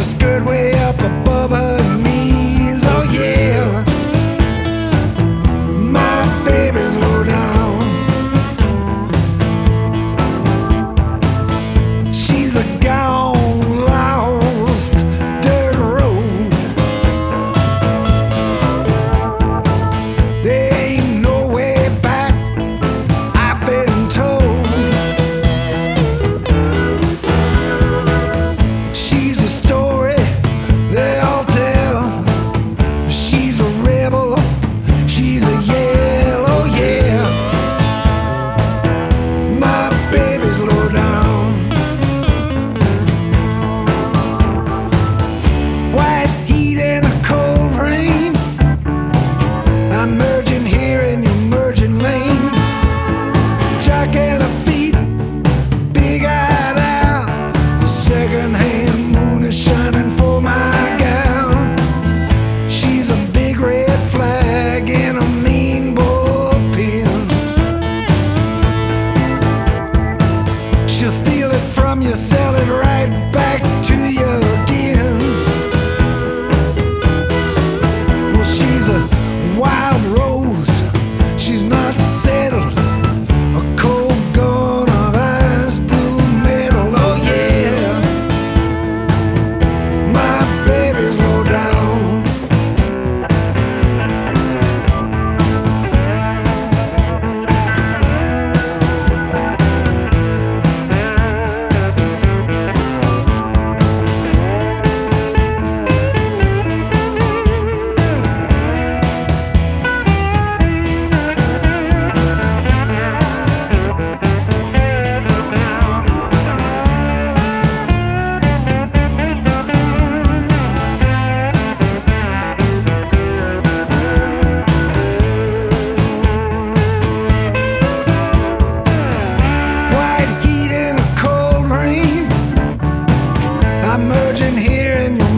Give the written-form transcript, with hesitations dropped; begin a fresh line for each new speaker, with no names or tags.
her skirt way up above her knees. Oh yeah, my baby's low down. She's a gone, lost dirt road. There ain't no way back, I've been told. She's a story they all tell. She's a rebel, she's a yell, oh yeah. My baby's low down. White heat and a cold rain, I'm merging here in your merging lane. Jockey feet, big-eyed owl. The second-hand moon is shining for my gown. She's a big red flag in a mean bullpen. She'll steal it from you, sell it right back to you again. Well, she's a wild rose, she's not settled. A cold gun of ice blue metal, oh yeah. My baby's low down. White heat and a cold rain, I'm merging here in your